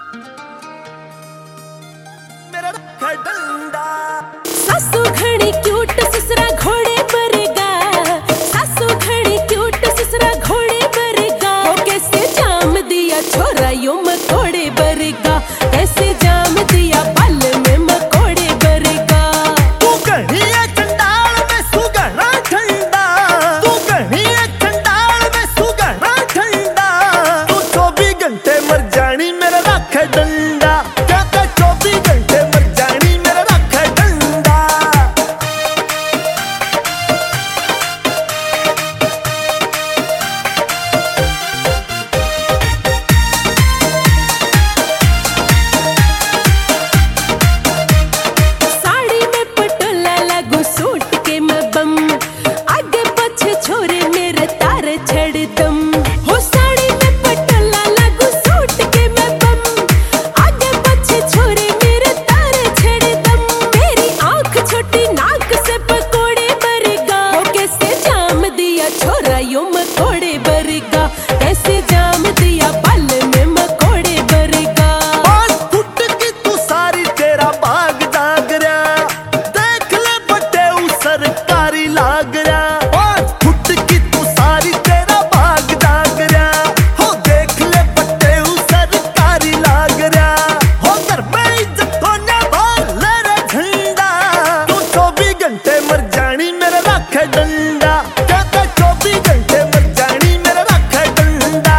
मेरा रखा डंडा। सासू घणी क्यूट ससुरा घोड़े बरेगा, सासू घणी क्यूट ससुरा घोड़े बरेगा। वो कैसे जाम दिया छोरा यो मकोड़े बरेगा, कैसे जाम दिया बाल में मकोड़े बरेगा। तू घणी है चंडाल में सुगना ठंडा, तू घणी है चंडाल में सुगना ठंडा। तू 24 घंटे मर जानी मेरा रखा डंडा, क्या 24 घंटे मर जानी मेरा रखा डंडा। साड़ी में पटोला लागू सूट के मैं बम, आगे पीछे छोरे मेरे तार छड़ दम। हो साड़ी में पटोला लागू सूट के मैं बम, आगे पीछे छोरे मेरे तार छड़ दम। मेरी आंख छोटी नाक से पकोड़े बरेगा, वो कैसे जाम दिया छोरा यो मकोड़े बरेगा, कैसे जाम दिया बाल में मकोड़े बरेगा। 5 फुट की तू सारी तेरा बाग जाग रहा, देख ले बटे सरकारी लाग रहा। 5 फुट की तू सारी तेरा बाग जाग रहा, हो देख ले बटे सरकारी लाग रहा। हो घर में इज्जत होने वाले रे झंडा, तू 24 घंटे मर जानी मेरा रखा डंडा, क्या 24 घंटे मर जानी मेरा रखा डंडा।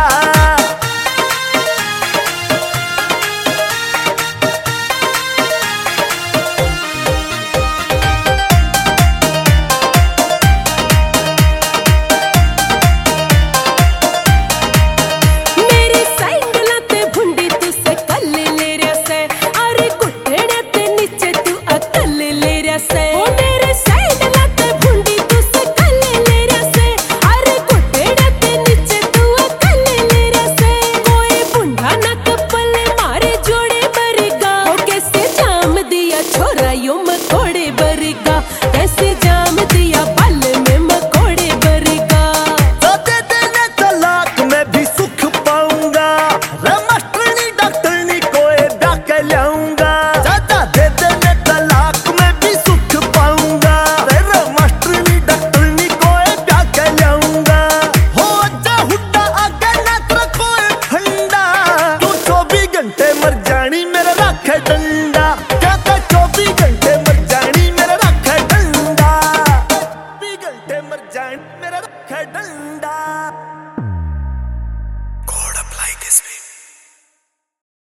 मेरी सैंडला ते भुंडी तू से कल ले रहा से, अरे घुटने ते नीचे तू अकल ले रहा से। ओ मेरे सैंडला ते भुंडी तू से कल ले रहा से, अरे घुटने ते नीचे तू अकल ले रहा से। कोई बुंडा ना कपल मारे जोड़े बरेगा, ओ कैसे जाम दिया छोरा यो मकोड़े बरेगा, कैसे जाम दिया बाल में मकोड़े बरेगा। दे देने तलाक मैं भी सुख पाऊंगा, रे मास्टरनी डॉक्टरनी कोई डाके लाऊंगा। दादा दे देने तलाक मैं भी सुख पाऊंगा, रे मास्टरनी डॉक्टरनी कोई डाके लाऊंगा। हो जा हुड्डा आगे ना तेरा कोई फंडा, तू 24 घंटे मर जानी मेरा रखा डंडा, क्या 24 घंटे मर जानी मेरा रखा डंडा। 24 घंटे मर जानी मेरा रखा डंडा। God apply this way.